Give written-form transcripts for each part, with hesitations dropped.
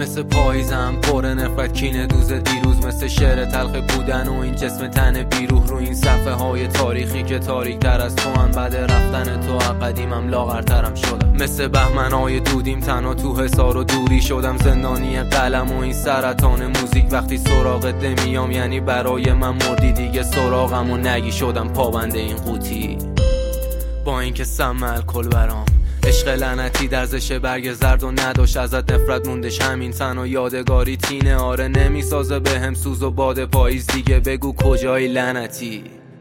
مثل پاییزم پر نفرت کینه دوز دیروز، مثل شعر تلخ بودن و این جسم تن بیروح رو این صفحه های تاریخی که تاریک تر از تو هم. بعد رفتن تو قدیمم لاغرترم شدم، مثل بهمنای دودیم تنها تو حصار و دوری شدم. زندانی قلم و این سرطان موزیک وقتی سراغت نمیام یعنی برای من مردی دیگه. سراغم و نگی شدم پابند این قوطی، با اینکه سم الکل برام عشق لعنتی درزش برگ زرد و نداشت ازت نفرت موندش همین تنها یادگاری تینه. آره نمیسازه به هم سوز و باد پاییز دیگه، بگو کجایی لعنتی.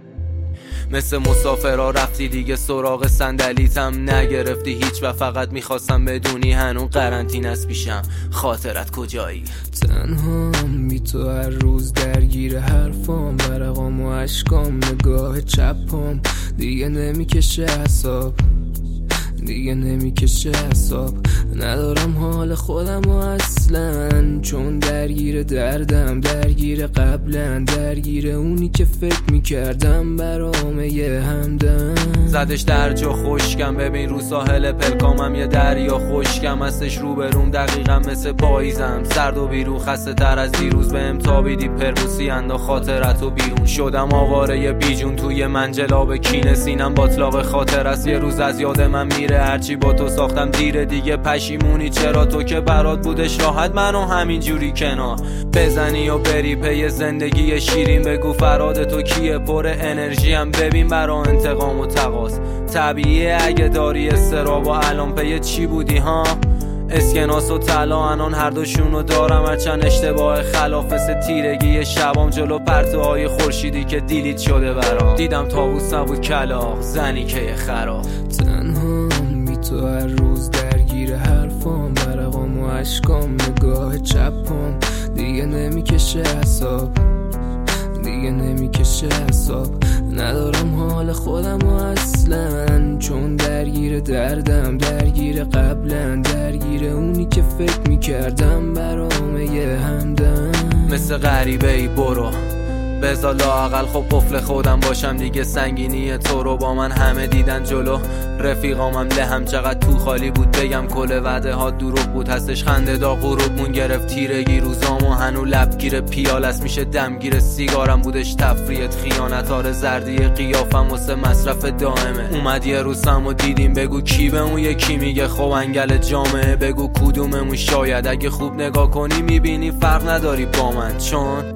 مثل مسافرها رفتی دیگه سراغ صندلیتم نگرفتی هیچ و فقط میخواستم بدونی هنون قرنطینه است پیشم، خاطرت کجایی؟ تنهام بی تو هر روز درگیر حرفام، برقام و عشقام نگاه چپام دیگه نمیکشه حساب، دیگه نمیکشه حساب. ندارم حال خودم و اصلا، چون درگیر دردم، درگیر قبلا، درگیر اونی که فکر میکردم برام یه همدم. زدش در جا خشکم، ببین رو ساحل پلکامم یه دریا خشکم هستش روبروم، دقیقا مثل پاییزم سرد و بیرون، خسته تر از دیروز بهم تابیدی پرموسی اندا خاطرتو بیرون. شدم آواره بیجون توی منجلاب کینه، سینم باطلاق خاطر است یه روز از یاد من میره. هرچی با تو ساختم دیره دیگه پشیمونی چرا؟ تو که برات بودش راحت منو همین جوری کنار بزنی و بری پی زندگی شیرین. بگو فراد تو کیه پر انرژی هم، ببین برا انتقام و تقاص طبیعیه اگه داری استراب و الان پی چی بودی ها؟ اسکناس و طلا انان هر دوشونو دارم، هرچند اشتباه خلافس تیرگی شبام جلو پرتوهای خورشیدی که دیلیت شده برام. دیدم طاووس نبود کلاغ زنی که خراب. تنهام بی تو هر روز درگیر حرفام، برقام و عشقام نگاه چپام دیگه نمیکشه حساب، دیگه نمیکشه حساب. ندارم حال خودم و اصلا، چون درگیر دردم، درگیر قبلا، درگیر اونی که فکر میکردم برام یه همدم. مثل غریبه ای برو بذار لااقل خب قفل خودم باشم دیگه. سنگینی تو رو با من همه دیدن جلو رفیقامم لهم چقدر تو خالی بود، بگم کل وعده ها دروغ بود هستش. خنده دا غروبمون گرفت تیرگی روزامو هنو لبگیر پیال است میشه دمگیر سیگارم بودش تفریت خیانت آره زردی قیافم واسه مصرف دائمه. اومد یه روزم و دیدیم بگو کی به اون یکی میگه خب انگل جامعه، بگو کدوممون شاید اگه خوب نگاه کنی میبینی فرق نداری با من، چون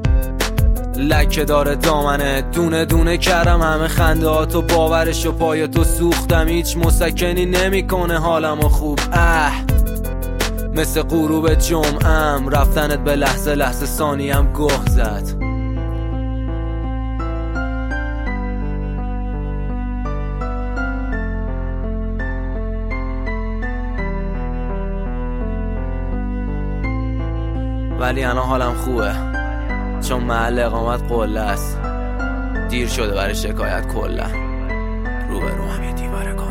لکه داره دامنه دونه دونه کردم همه خنده ها تو باورش و پای تو سوختم، هیچ مسکنی نمیکنه حالمو خوب. مثل غروب جمعم رفتنت به لحظه لحظه ثانیم گه زد. ولی الان حالم خوبه چون محل اقامت قله است، دیر شده برای شکایت کلا. روبرو هم یه دیواره